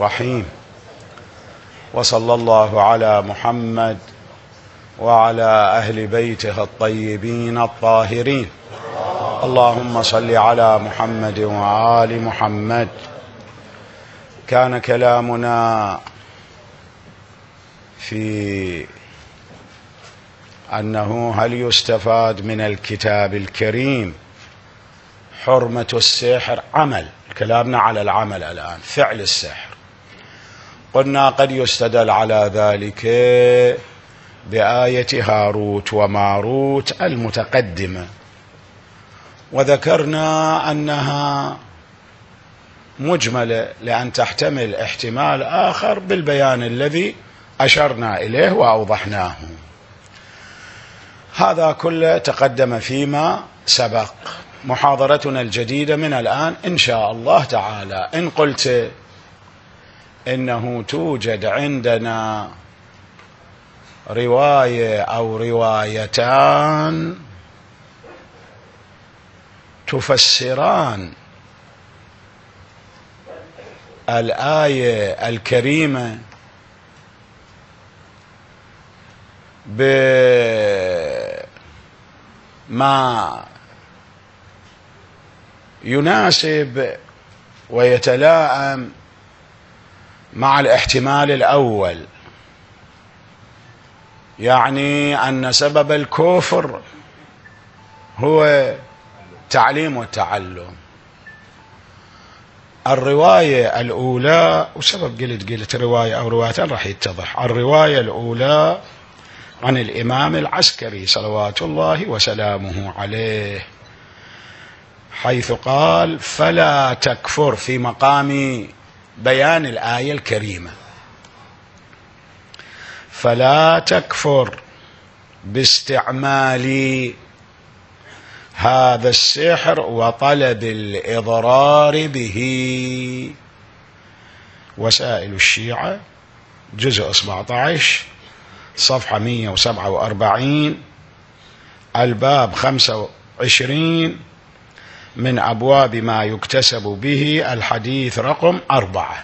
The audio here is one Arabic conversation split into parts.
رحيم. وصلى الله على محمد وعلى أهل بيته الطيبين الطاهرين. اللهم صل على محمد وآل محمد. كان كلامنا في أنه هل يستفاد من الكتاب الكريم حرمة السحر؟ عمل، كلامنا على العمل الآن، فعل السحر. قلنا قد يستدل على ذلك بآية هاروت وماروت المتقدمة، وذكرنا أنها مجملة لأن تحتمل احتمال آخر بالبيان الذي أشرنا إليه وأوضحناه. هذا كله تقدم فيما سبق. محاضرتنا الجديدة من الآن إن شاء الله تعالى، إن قلت إنه توجد عندنا رواية أو روايتان تفسران الآية الكريمة بما يناسب ويتلائم مع الاحتمال الأول، يعني أن سبب الكفر هو تعليم والتعلم. الرواية الأولى، وسبب قلت رواية أو روايتين راح يتضح. الرواية الأولى عن الإمام العسكري صلوات الله وسلامه عليه، حيث قال: فلا تكفر، في مقام بيان الآية الكريمة، فلا تكفر باستعمال هذا السحر وطلب الإضرار به. وسائل الشيعة جزء 17 صفحة 147 الباب 25 من أبواب ما يكتسب به الحديث رقم 4.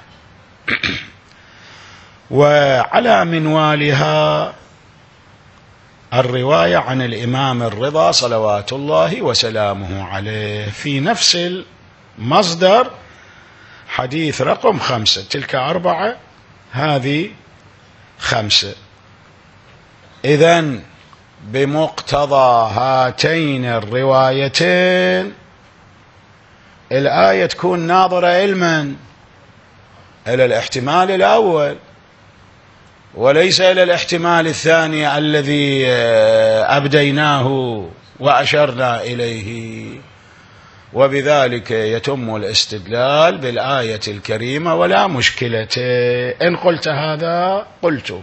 وعلى منوالها الرواية عن الإمام الرضا صلوات الله وسلامه عليه في نفس المصدر، حديث رقم 5. تلك 4، هذه 5. إذن بمقتضى هاتين الروايتين الآية تكون ناظرة علما إلى الاحتمال الأول وليس إلى الاحتمال الثاني الذي أبديناه وأشرنا إليه، وبذلك يتم الاستدلال بالآية الكريمة ولا مشكلة. إن قلت هذا قلت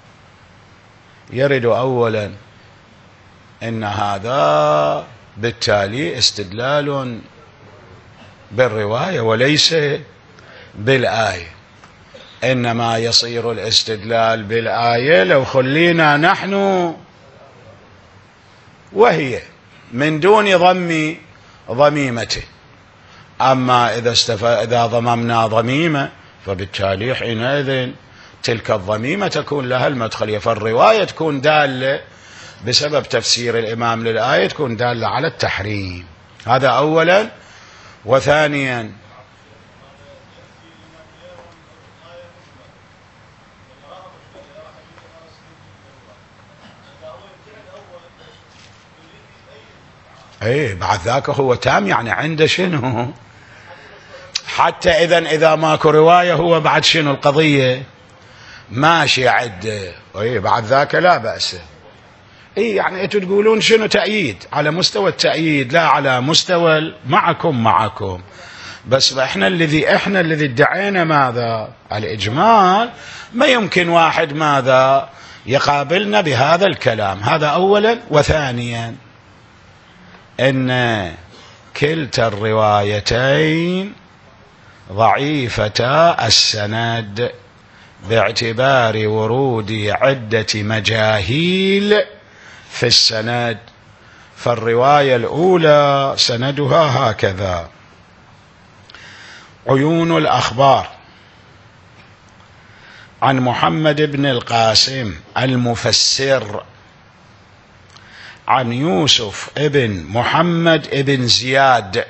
يرد أولا إن هذا بالتالي استدلال بالرواية وليس بالآية، إنما يصير الاستدلال بالآية لو خلينا نحن وهي من دون ضم ضميمته. أما إذا ضممنا ضميمة فبالتالي حينئذ تلك الضميمة تكون لها المدخلية، فالرواية تكون دالة بسبب تفسير الإمام للآية تكون دالة على التحريم. هذا أولا. وثانيا بعد ذاك هو تام، يعني عنده شنو حتى إذا ماكو رواية هو بعد شنو القضية ماشي عده، بعد ذاك لا بأس. يعني انتوا تقولون شنو تأييد على مستوى التأييد، لا على مستوى معكم بس احنا الذي ادعينا ماذا؟ الإجمال. ما يمكن واحد ماذا يقابلنا بهذا الكلام. هذا أولا. وثانيا إن كلتا الروايتين ضعيفتا السند باعتبار ورود عدة مجاهيل في السند. فالرواية الأولى سندها هكذا: عيون الأخبار عن محمد بن القاسم المفسر عن يوسف ابن محمد ابن زياد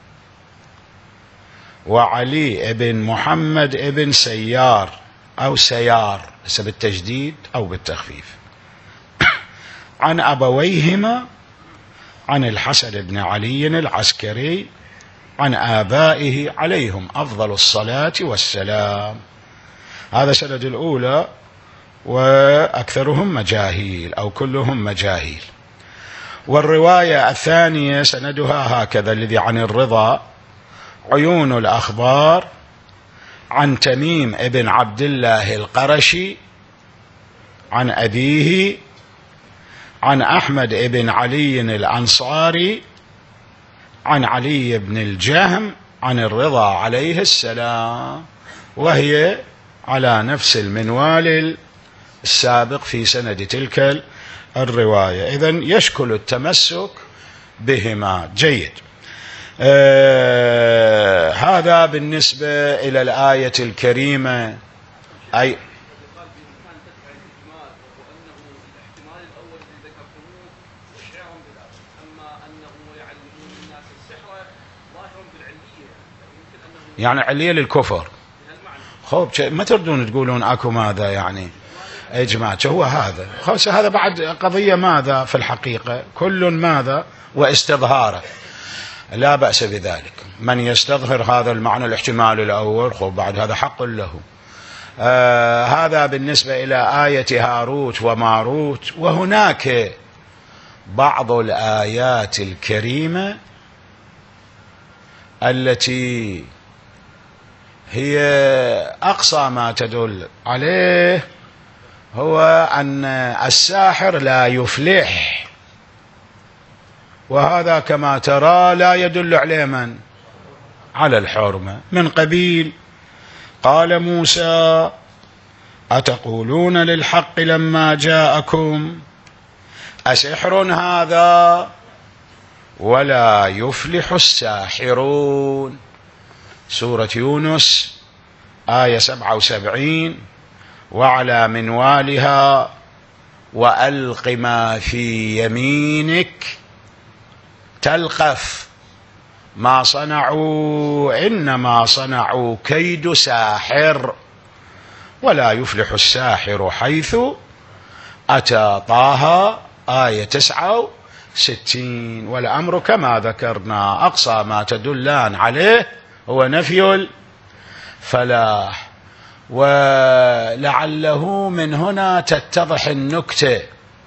وعلي ابن محمد ابن سيار أو سيار بالتجديد أو بالتخفيف عن أبويهما عن الحسن بن علي العسكري عن آبائه عليهم أفضل الصلاة والسلام. هذا سند الأولى وأكثرهم مجاهيل أو كلهم مجاهيل. والرواية الثانية سندها هكذا الذي عن الرضا عيون الأخبار عن تميم ابن عبد الله القرشي عن أبيه عن أحمد ابن علي الأنصاري عن علي بن الجهم عن الرضا عليه السلام، وهي على نفس المنوال السابق في سند تلك الرواية. إذن يشكل التمسك بهما. جيد. هذا بالنسبة إلى الآية الكريمة. أي يعني علية للكفر. خوب ما تردون تقولون أكو ماذا يعني إجماع هو هذا خلاص. هذا بعد قضية ماذا في الحقيقة كل ماذا واستظهاره لا بأس بذلك. من يستظهر هذا المعنى الاحتمال الأول خوب بعد هذا حق له. هذا بالنسبة إلى آية هاروت وماروت. وهناك بعض الآيات الكريمة التي هي أقصى ما تدل عليه هو أن الساحر لا يفلح، وهذا كما ترى لا يدل عليه من؟ على الحرمة. من قبيل قال موسى أتقولون للحق لما جاءكم أسحر هذا ولا يفلح الساحرون. سورة يونس آية 77. وعلى منوالها وألق ما في يمينك تلقف ما صنعوا إنما صنعوا كيد ساحر ولا يفلح الساحر حيث أتى. طه آية 69. والأمر كما ذكرنا أقصى ما تدلان عليه هو نفي الفلاح. ولعله من هنا تتضح النكتة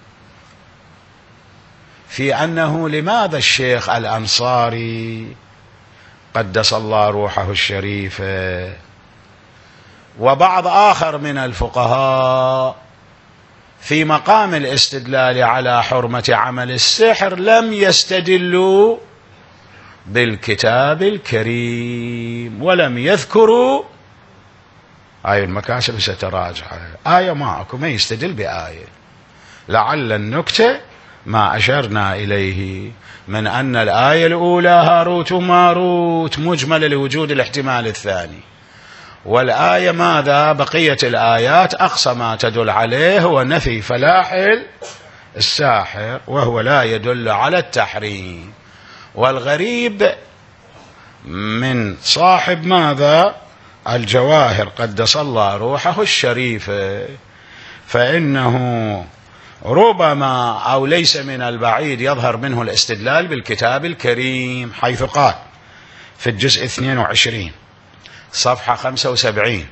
في أنه لماذا الشيخ الأنصاري قدس الله روحه الشريفة وبعض آخر من الفقهاء في مقام الاستدلال على حرمة عمل السحر لم يستدلوا بالكتاب الكريم ولم يذكروا آية المكاسب؟ ستراجع آية معكم ما يستدل بآية. لعل النكتة ما أشرنا إليه من أن الآية الأولى هاروت وماروت مجملة لوجود الاحتمال الثاني، والآية ماذا؟ بقية الآيات أقصى ما تدل عليه هو نفي فلاح الساحر وهو لا يدل على التحريم. والغريب من صاحب ماذا؟ الجواهر قدس الله روحه الشريفة، فإنه ربما أو ليس من البعيد يظهر منه الاستدلال بالكتاب الكريم، حيث قال في الجزء 22 صفحة 75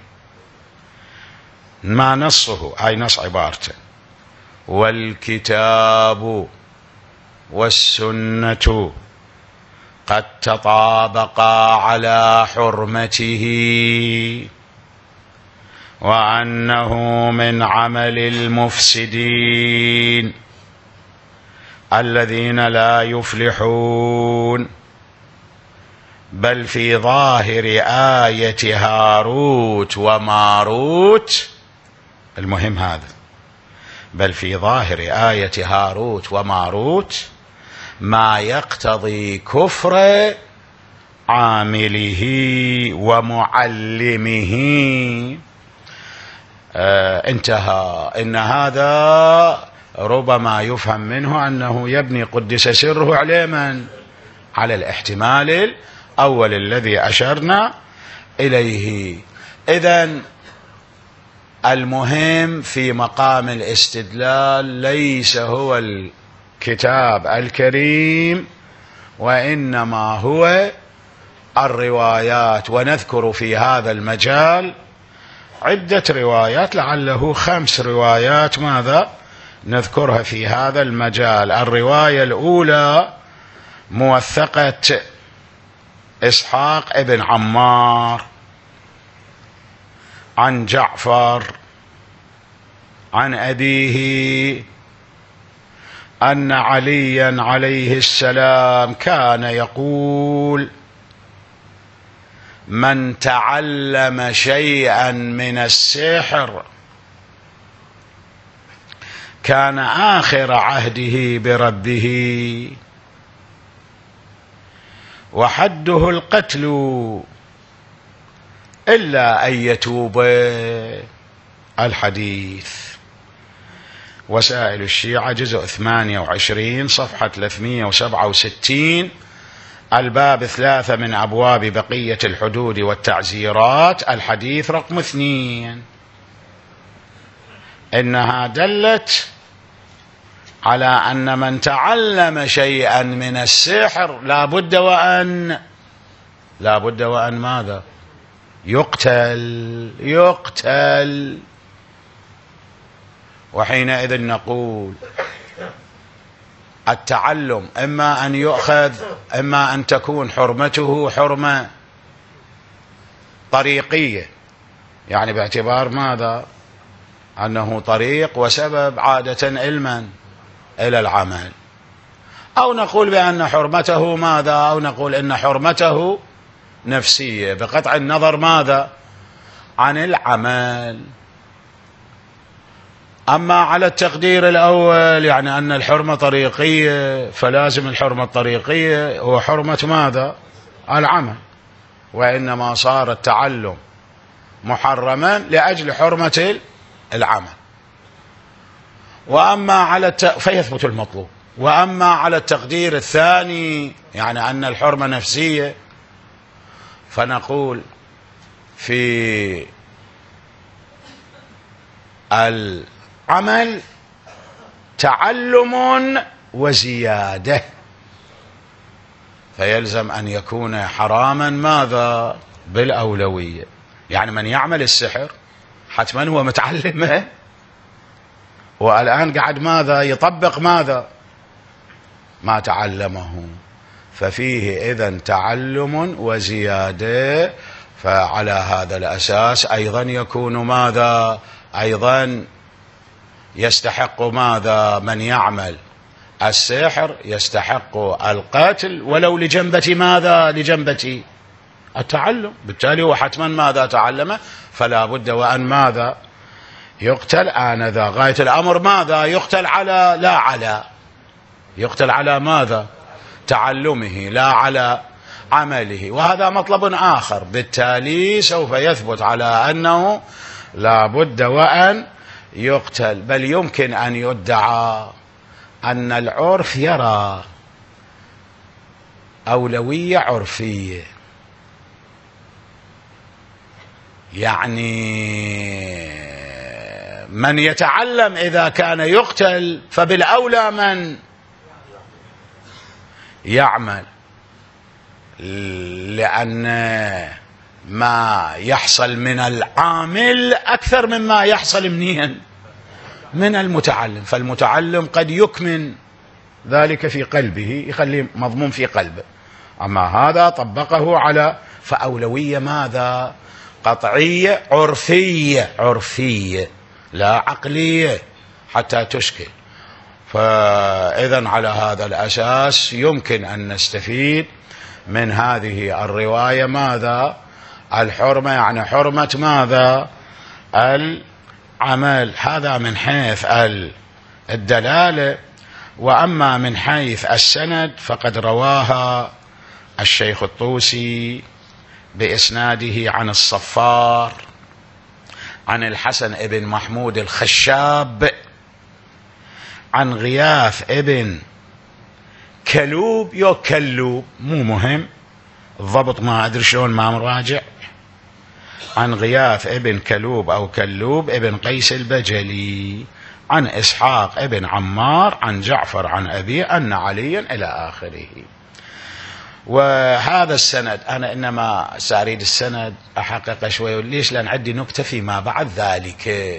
ما نصه أي نص عبارته: والكتاب والسنة قد تطابقا على حرمته وأنه من عمل المفسدين الذين لا يفلحون، بل في ظاهر آية هاروت وماروت، المهم هذا، بل في ظاهر آية هاروت وماروت ما يقتضي كفر عامله ومعلمه. انتهى. إن هذا ربما يفهم منه أنه يبني قدس سره على من؟ على الاحتمال الأول الذي أشرنا إليه. إذن المهم في مقام الاستدلال ليس هو الكتاب الكريم، وإنما هو الروايات. ونذكر في هذا المجال عدة روايات، لعله 5 روايات ماذا نذكرها في هذا المجال. الرواية الأولى موثقة إسحاق ابن عمار عن جعفر عن أبيه أن عليا عليه السلام كان يقول: من تعلم شيئا من السحر كان آخر عهده بربه وحده القتل إلا أن يتوب. الحديث وسائل الشيعة جزء 28 صفحة 367، الباب 3 من أبواب بقية الحدود والتعزيرات، الحديث رقم 2. إنها دلت على أن من تعلم شيئا من السحر لا بد وأن ماذا؟ يقتل. وحينئذ نقول التعلم إما أن يؤخذ، إما أن تكون حرمته حرمة طريقية، يعني باعتبار ماذا؟ أنه طريق وسبب عادة علما إلى العمل، أو نقول بأن حرمته ماذا؟ أو نقول إن حرمته نفسية بقطع النظر ماذا؟ عن العمل. أما على التقدير الأول، يعني أن الحرمة طريقية، فلازم الحرمة الطريقية هو حرمة ماذا؟ العمل، وإنما صار التعلم محرما لأجل حرمة العمل. وأما على فيثبت المطلوب. وأما على التقدير الثاني، يعني أن الحرمة نفسية، فنقول في العمل تعلم وزيادة، فيلزم أن يكون حراما ماذا؟ بالأولوية. يعني من يعمل السحر حتما هو متعلمه، والآن قاعد ماذا؟ يطبق ماذا؟ ما تعلمه، ففيه إذن تعلم وزيادة. فعلى هذا الأساس أيضا يكون ماذا؟ أيضا يستحق ماذا؟ من يعمل السحر يستحق القتل ولو لجنبة ماذا؟ لجنبة التعلم. بالتالي هو حتما ماذا؟ تعلم، فلا بد وأن ماذا؟ يقتل آنذا. غاية الأمر ماذا؟ يقتل على لا على يقتل على ماذا؟ تعلمه لا على عمله. وهذا مطلب آخر. بالتالي سوف يثبت على أنه لا بد وأن يقتل. بل يمكن أن يدعى أن العرف يرى أولوية عرفية، يعني من يتعلم إذا كان يقتل فبالأولى من يعمل، لأن ما يحصل من العامل أكثر مما يحصل من المتعلم. فالمتعلم قد يكمن ذلك في قلبه، يخليه مضمون في قلبه، أما هذا طبقه على فأولوية ماذا؟ قطعية عرفية لا عقلية حتى تشكل. فإذن على هذا الأساس يمكن أن نستفيد من هذه الرواية ماذا؟ الحرمة، يعني حرمة ماذا؟ العمل. هذا من حيث الدلالة. وأما من حيث السند فقد رواها الشيخ الطوسي بإسناده عن الصفار عن الحسن ابن محمود الخشاب عن غياث ابن كلوب كلوب مو مهم الضبط، ما أدري شلون ما مراجع، عن غياث ابن كلوب أو كلوب ابن قيس البجلي عن إسحاق ابن عمار عن جعفر عن أبيه أن عليا إلى آخره. وهذا السند أنا إنما سأريد السند أحقق شوي، ليش؟ لأن عندي نكتة فيما بعد ذلك.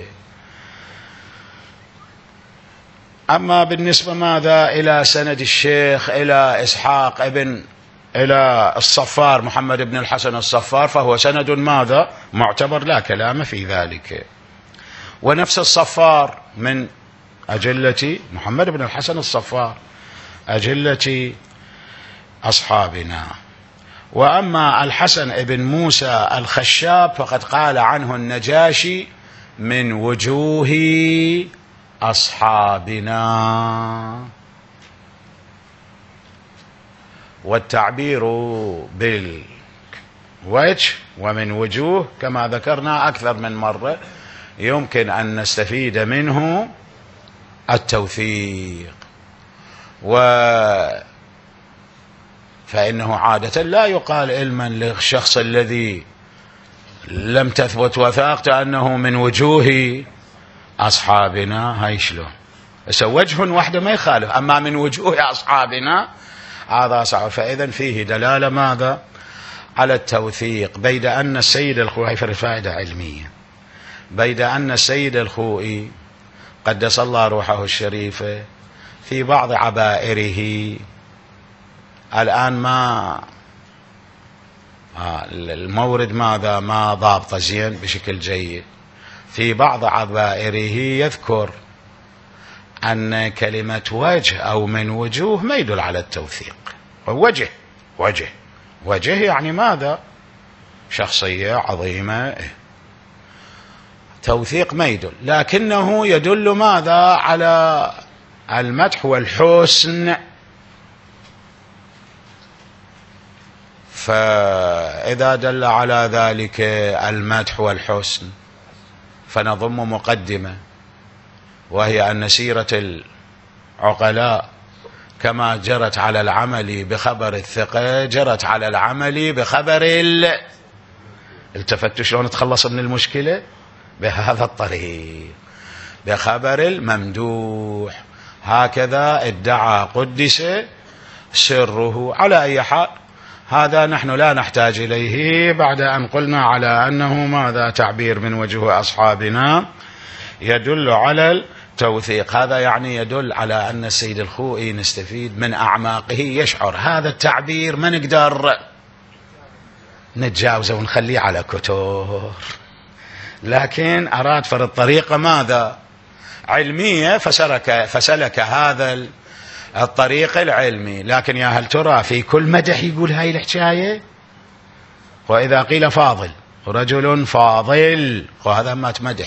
أما بالنسبة ماذا إلى سند الشيخ إلى إسحاق إلى الصفار محمد بن الحسن الصفار، فهو سند ماذا معتبر لا كلام في ذلك. ونفس الصفار من أجلة محمد بن الحسن الصفار أجلة أصحابنا. وأما الحسن بن موسى الخشاب فقد قال عنه النجاشي من وجوه أصحابنا. والتعبير بالوجه ومن وجوه كما ذكرنا أكثر من مرة يمكن أن نستفيد منه التوثيق، فإنه عادة لا يقال علما للشخص الذي لم تثبت وثاقته أنه من وجوه أصحابنا. هاي شلون وجه وحده ما يخالف، أما من وجوه أصحابنا هذا صعب. فإذا فيه دلالة ماذا على التوثيق، بيد أن السيد الخوئي في فائدة علمية، بيد أن السيد الخوئي قدس الله روحه الشريفة في بعض عبائره الآن ما المورد ماذا ما ضابط زين بشكل جيد، في بعض عبائره يذكر أن كلمة وجه أو من وجوه ما يدل على التوثيق. وجه يعني ماذا شخصية عظيمة، توثيق ما يدل، لكنه يدل ماذا على المدح والحسن. فإذا دل على ذلك المدح والحسن فنضم مقدمة، وهي أن سيرة العقلاء كما جرت على العمل بخبر الثقة جرت على العمل بخبر التفت شلون تخلص من المشكلة بهذا الطريق، بخبر الممدوح. هكذا ادعى قدس سره. على أي حال هذا نحن لا نحتاج إليه بعد أن قلنا على أنه ماذا تعبير من وجه أصحابنا يدل على التوثيق. هذا يعني يدل على أن السيد الخوئي نستفيد من أعماقه، يشعر هذا التعبير ما نقدر نتجاوزه ونخليه على كتور، لكن أراد فرض طريقة ماذا علمية فسلك هذا الطريق العلمي. لكن يا هل ترى في كل مدح يقول هاي الحكاية؟ وإذا قيل فاضل رجل فاضل وهذا ما تمدح،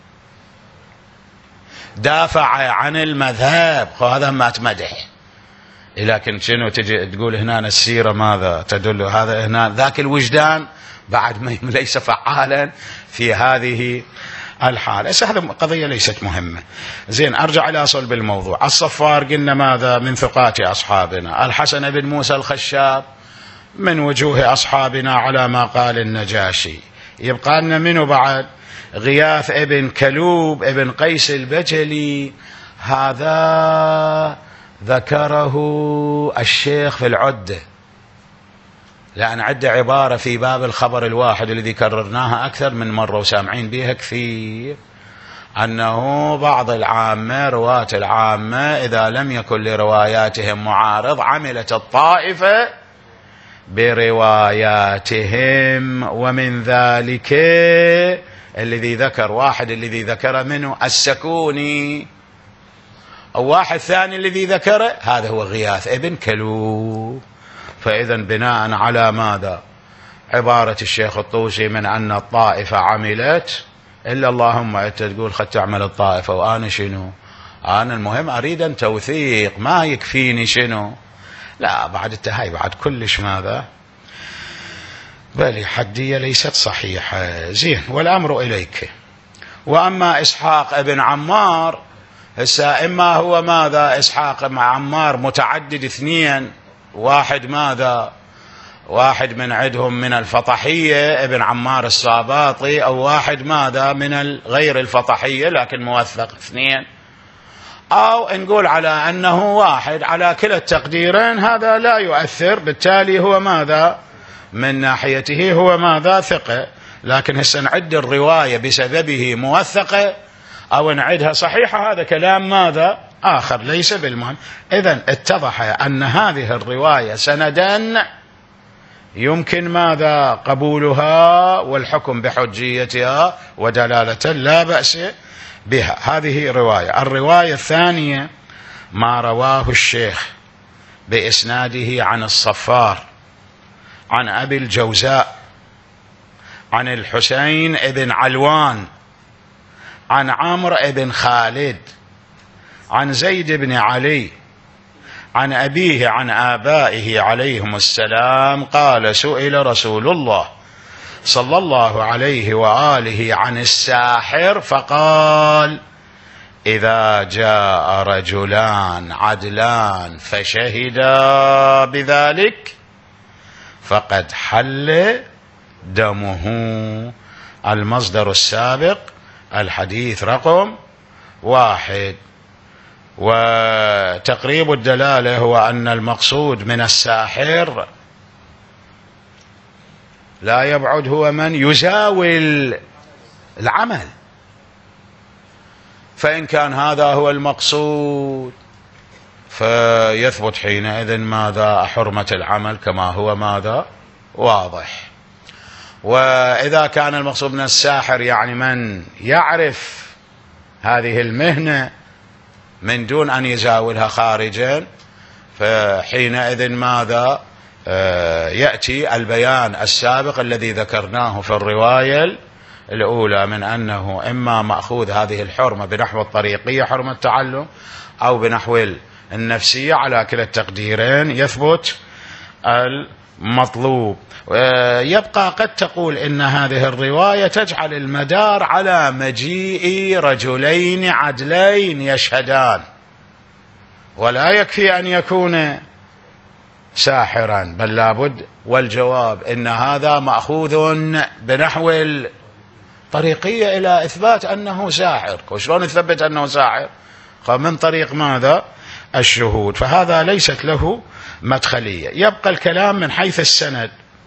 دافع عن المذهب وهذا ما تمدح، لكن شنو تجي تقول هنا السيرة ماذا تدل، هذا هنا ذاك الوجدان بعد ما ليس فعالا في هذه الحالة. هذه قضية ليست مهمة. زين أرجع إلى صلب الموضوع. الصفار قلنا ماذا من ثقات أصحابنا، الحسن بن موسى الخشاب من وجوه أصحابنا على ما قال النجاشي. يبقى لنا منه بعد غياث ابن كلوب ابن قيس البجلي، هذا ذكره الشيخ في العدة، لأن عدة عبارة في باب الخبر الواحد الذي كررناها أكثر من مرة وسامعين بها كثير، أنه بعض العامة رواة العامة إذا لم يكن لرواياتهم معارض عملت الطائفة برواياتهم. ومن ذلك الذي ذكر واحد الذي ذكر منه السكوني، أو واحد ثاني الذي ذكره هذا هو غياث ابن كلوب. فإذا بناء على ماذا عبارة الشيخ الطوسي من أن الطائفة عملت، إلا اللهم أنت تقول خد تعمل الطائفة وأنا شنو، أنا المهم أريد أن توثيق ما يكفيني شنو، لا بعد التهاي بعد كلش ماذا بل حدية ليست صحيحة. زين والأمر إليك. وأما إسحاق ابن عمار هسه إما هو ماذا إسحاق ابن عمار متعدد اثنين، واحد ماذا واحد من عندهم من الفطحية ابن عمار الساباطي، أو واحد ماذا من غير الفطحية لكن موثق اثنين، أو نقول على أنه واحد. على كلا التقديرين هذا لا يؤثر، بالتالي هو ماذا من ناحيته هو ماذا ثقة. لكن هسه نعد الرواية بسببه موثقة أو نعدها صحيحة، هذا كلام ماذا آخر ليس بالمهم. إذن اتضح أن هذه الرواية سندا يمكن ماذا قبولها والحكم بحجيتها ودلالة لا بأس بها. هذه رواية. الرواية الثانية ما رواه الشيخ بإسناده عن الصفار عن أبي الجوزاء عن الحسين بن علوان عن عمرو بن خالد عن زيد بن علي عن أبيه عن آبائه عليهم السلام قال: سئل رسول الله صلى الله عليه وآله عن الساحر فقال: إذا جاء رجلان عدلان فشهدا بذلك فقد حل دمه. المصدر السابق الحديث رقم 1. وتقريب الدلالة هو أن المقصود من الساحر لا يبعد هو من يزاول العمل، فإن كان هذا هو المقصود فيثبت حينئذ ماذا حرمة العمل كما هو ماذا واضح. وإذا كان المقصود من الساحر يعني من يعرف هذه المهنة من دون أن يزاولها خارجا، فحينئذ ماذا يأتي البيان السابق الذي ذكرناه في الرواية الأولى من أنه إما مأخوذ هذه الحرمة بنحو الطريقية حرمة التعلم أو بنحو النفسية. على كلا التقديرين يثبت المطلوب. يبقى قد تقول إن هذه الرواية تجعل المدار على مجيء رجلين عدلين يشهدان، ولا يكفي أن يكون ساحرا بل لابد. والجواب إن هذا مأخوذ بنحو الطريقية إلى إثبات أنه ساحر. وشلون نثبت أنه ساحر؟ من طريق ماذا الشهود. فهذا ليست له مدخلية. يبقى الكلام من حيث السند.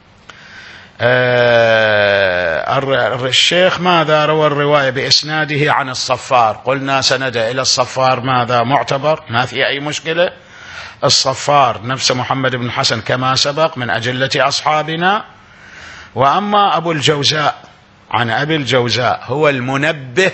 الشيخ ماذا روى الرواية بإسناده عن الصفار، قلنا سند إلى الصفار ماذا معتبر ما في أي مشكلة. الصفار نفس محمد بن حسن كما سبق من أجلة أصحابنا. وأما أبو الجوزاء عن أبي الجوزاء هو المنبه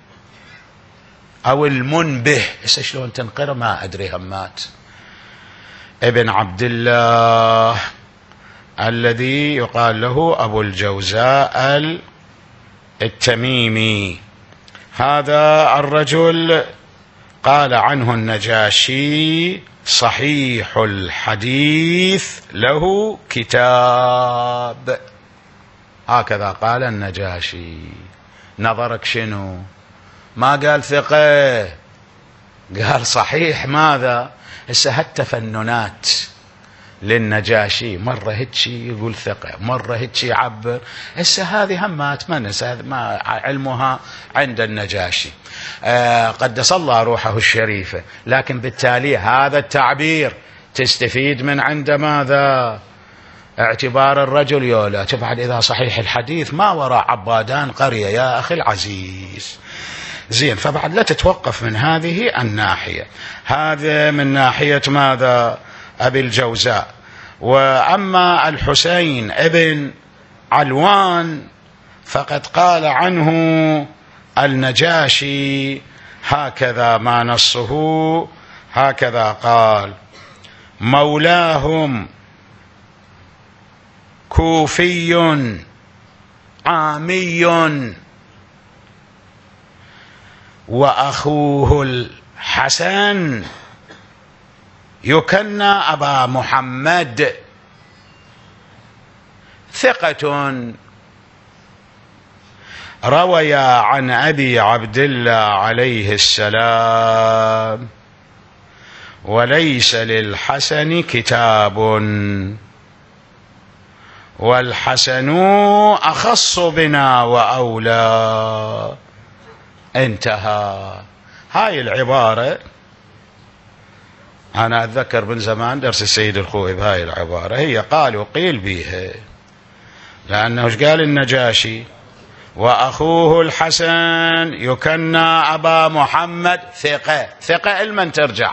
أو المنبه، شلون تنقر ما أدري همات ابن عبد الله الذي يقال له أبو الجوزاء التميمي. هذا الرجل قال عنه النجاشي: صحيح الحديث له كتاب. هكذا قال النجاشي. نظرك شنو؟ ما قال ثقة، قال صحيح. ماذا هسه هالتفننات للنجاشي، مرة هيك يقول ثقة، مرة هيك يعبر. هسه هذه همات ما علمها عند النجاشي قدس الله روحه الشريفة. لكن بالتالي هذا التعبير تستفيد من عند ماذا اعتبار الرجل يولا تبعد إذا صحيح الحديث ما وراء عبادان قرية يا أخي العزيز. زين، فبعد لا تتوقف من هذه الناحية. هذا من ناحية ماذا أبي الجوزاء. وأما الحسين ابن علوان فقد قال عنه النجاشي هكذا ما نصه، هكذا قال: مولاهم كوفي عامي وأخوه الحسن يكنى أبا محمد، ثقة روي عن أبي عبد الله عليه السلام: وليس للحسن كتاب، والحسن أخص بنا وأولى. انتهى. هاي العبارة أنا أتذكر من زمان درس السيد الخوئي بهاي العبارة، هي قال وقيل بيها، لأنه قال النجاشي: وأخوه الحسن يكنى أبا محمد ثقة. ثقة لمن ترجع؟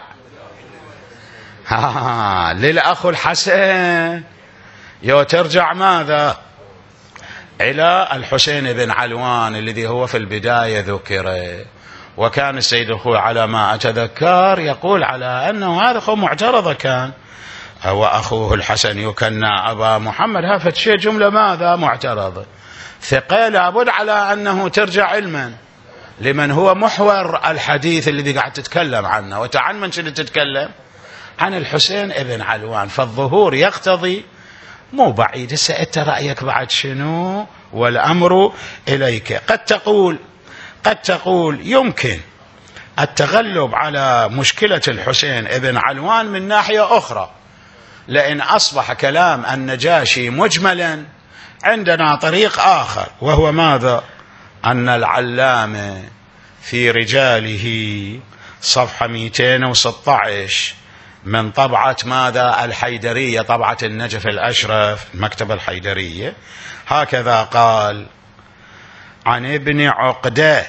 للأخ الحسن. ترجع ماذا؟ إلى الحسين بن علوان الذي هو في البداية ذكره. وكان السيد الخوئي على ما أتذكر يقول على أنه هذا أخو معترضة كان، وأخوه الحسن يكنى أبا محمد، هذا شيء جملة ماذا؟ معترضة. ثقة لابد على أنه ترجع علما لمن هو محور الحديث الذي قاعد تتكلم عنه. وتعن من شنو تتكلم؟ عن الحسين بن علوان. فالظهور يقتضي، مو بعيد. هسه أنت رأيك بعد شنو؟ والأمر إليك. قد تقول يمكن التغلب على مشكلة الحسين بن علوان من ناحية أخرى، لأن أصبح كلام النجاشي مجملا. عندنا طريق آخر، وهو ماذا؟ أن العلامة في رجاله صفحة 216 من طبعة ماذا؟ الحيدرية، طبعة النجف الأشرف، المكتبة الحيدرية، هكذا قال: عن ابن عقدة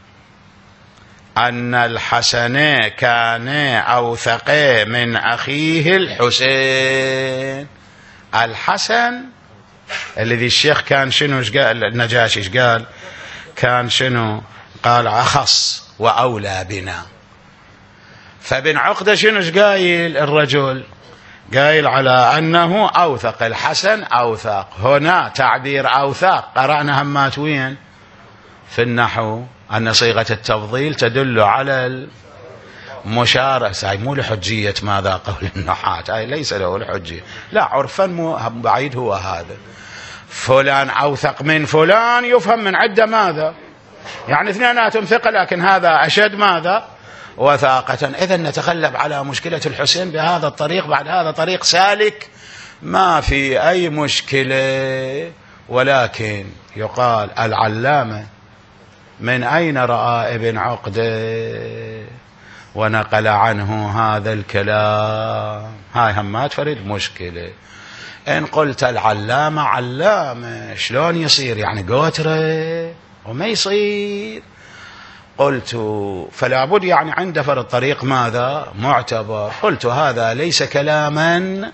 أن الحسن كان أوثق من أخيه الحسين. الحسن الذي الشيخ كان شنو قال؟ النجاشي قال كان شنو؟ قال أخص وأولى بنا. فابن عقدة شنو قايل؟ الرجل قايل على أنه أوثق. الحسن أوثق. هنا تعبير أوثق قرأنا همات وين؟ في النحو أن صيغة التفضيل تدل على المشاركة. هاي مو لحجية ماذا؟ قول النحاة، هاي ليس له الحجية، لا، عرفا بعيد هو هذا. فلان أوثق من فلان يفهم من عدة ماذا؟ يعني اثنيناتهم ثقة، لكن هذا أشد ماذا؟ وثاقة. إذن نتغلب على مشكلة الحسين بهذا الطريق، بعد هذا طريق سالك ما في أي مشكلة. ولكن يقال العلامة من أين رأى ابن عقدة ونقل عنه هذا الكلام؟ هاي همات فريد مشكلة. إن قلت العلامة علامة شلون يصير؟ يعني قوتره وما يصير. قلت فلا بد يعني عنده فرد طريق ماذا؟ معتبر. قلت هذا ليس كلاما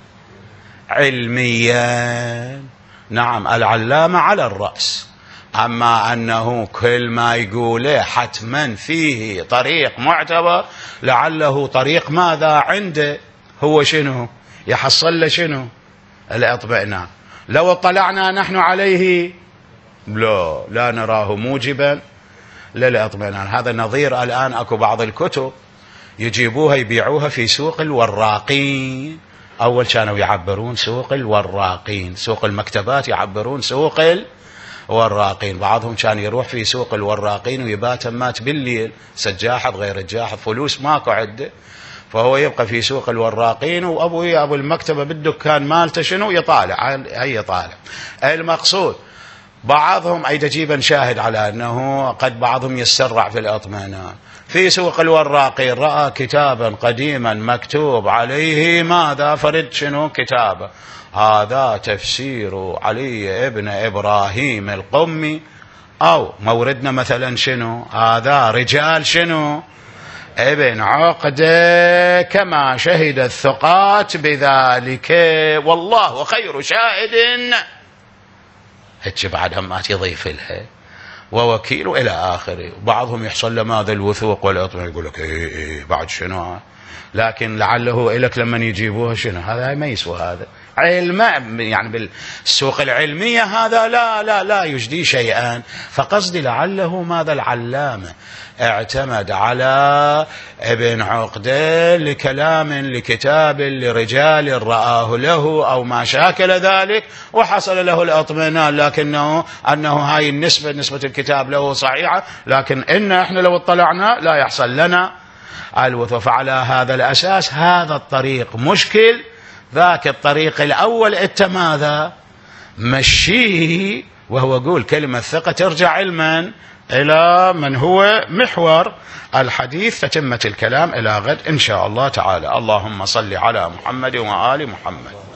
علميا. نعم العلامة على الرأس، أما أنه كل ما يقوله حتما فيه طريق معتبر، لعله طريق ماذا عنده هو شنو؟ يحصل له شنو؟ الاطمئنان. لو اطلعنا نحن عليه لا نراه موجبا للاطمئنان. هذا نظير الآن أكو بعض الكتب يجيبوها يبيعوها في سوق الوراقين. أول كانوا يعبرون سوق الوراقين، سوق المكتبات يعبرون سوق الوراقين. بعضهم كان يروح في سوق الوراقين ويبات مات بالليل، سجاحظ غير الجاحظ، فلوس ماكو عده، فهو يبقى في سوق الوراقين، وأبو المكتبة بالدكان مالته شنو؟ يطالع. هي طالع. المقصود بعضهم أي تجيبا شاهد على أنه قد بعضهم يسرع في الأطمئنان. في سوق الوراقين رأى كتابا قديما مكتوب عليه ماذا؟ فرد شنو؟ كتابه هذا تفسير علي ابن إبراهيم القمي، أو موردنا مثلا شنو؟ هذا رجال شنو؟ ابن عقدة، كما شهد الثقات بذلك والله خير شاهد. هيك بعد همات يضيف لها ووكيل إلى آخره. بعضهم يحصل له ماذا؟ الوثوق والإطمئنان، يقول لك إيه بعد شنو، لكن لعله إلك لما يجيبوها شنو؟ هذا ما يسوى. هذا علم يعني بالسوق العلمية هذا لا يجدي شيئا. فقصدي لعله ماذا العلامة اعتمد على ابن عقدة لكلام لكتاب لرجال رآه له أو ما شاكل ذلك وحصل له الاطمئنان، لكنه أنه هاي نسبة الكتاب له صحيحة، لكن احنا لو اطلعنا لا يحصل لنا الوثوق. فعلى هذا الأساس هذا الطريق مشكل، ذاك الطريق الأول أنت ماذا مشيه، وهو قول كلمة ثقة ترجع علما إلى من هو محور الحديث. تتمة الكلام إلى غد إن شاء الله تعالى. اللهم صل على محمد وآل محمد.